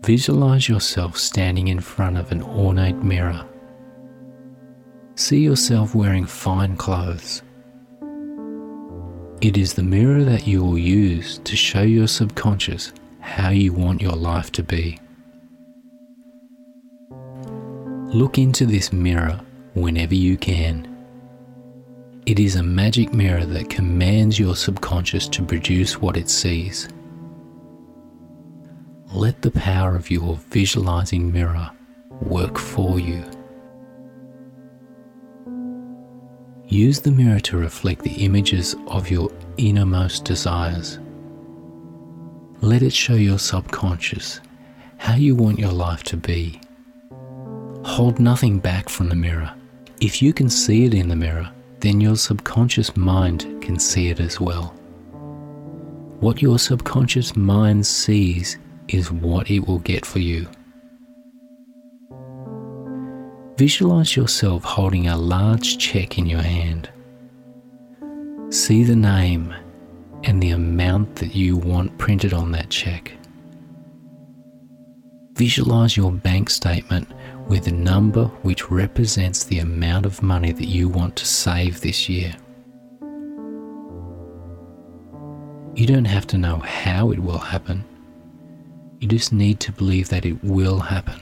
Visualize yourself standing in front of an ornate mirror. See yourself wearing fine clothes. It is the mirror that you will use to show your subconscious how you want your life to be. Look into this mirror whenever you can. It is a magic mirror that commands your subconscious to produce what it sees. Let the power of your visualizing mirror work for you. Use the mirror to reflect the images of your innermost desires. Let it show your subconscious how you want your life to be. Hold nothing back from the mirror. If you can see it in the mirror, then your subconscious mind can see it as well. What your subconscious mind sees is what it will get for you. Visualize yourself holding a large check in your hand. See the name and the amount that you want printed on that check. Visualize your bank statement with a number which represents the amount of money that you want to save this year. You don't have to know how it will happen. You just need to believe that it will happen.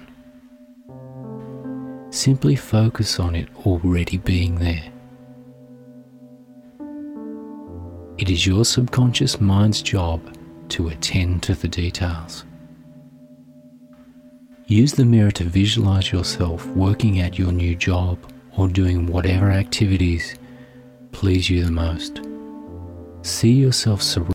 Simply focus on it already being there. It is your subconscious mind's job to attend to the details. Use the mirror to visualize yourself working at your new job or doing whatever activities please you the most. See yourself surrounded